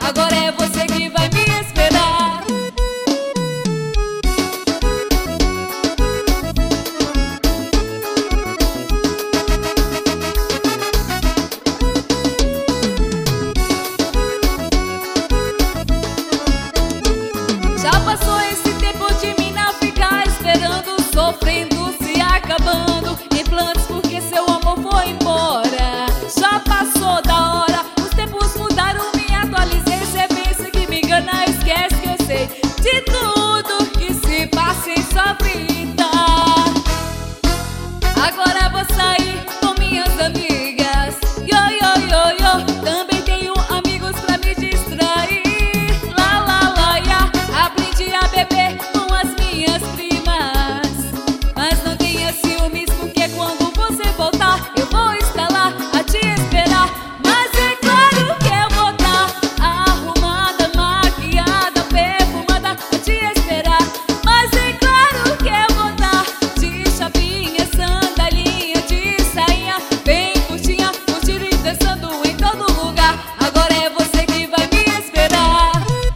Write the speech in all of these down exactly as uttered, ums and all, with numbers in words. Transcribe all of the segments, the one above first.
agora é você que vai me esperar. Já passou esse tempo de mim não ficar esperando, sofrendo, se acabando em planos porque seu amor foi embora. Já passou da hora, os tempos mudaram, me atualizei. Cê pensa que me engana, esquece que eu sei de tudo que se passa em sua vida. Agora vou sair com minhas amigas, yo, yo, yo, yo. Também tenho amigos pra me distrair, lá, lá, lá, ya. Aprendi a beber com as minhas primas, mas não tenha ciúmes porque quando você voltar eu vou estar lá a te esperar. Mas é claro que eu vou estar arrumada, maquiada, perfumada a te esperar. Mas é claro que eu vou estar de chapinha, sandalinha, de sainha, bem curtinha, curtindo e dançando em todo lugar. Agora é você que vai me esperar.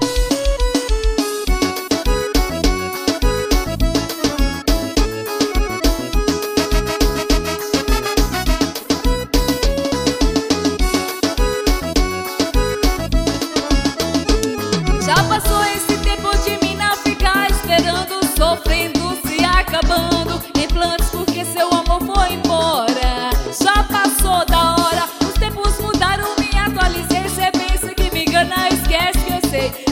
Já passou esse tempo de mim não ficar esperando, sofrendo, se acabando em planos porque seu amor foi embora. Já passou da hora, os tempos mudaram, me atualizei. Cê pensa que me engana, esquece que eu sei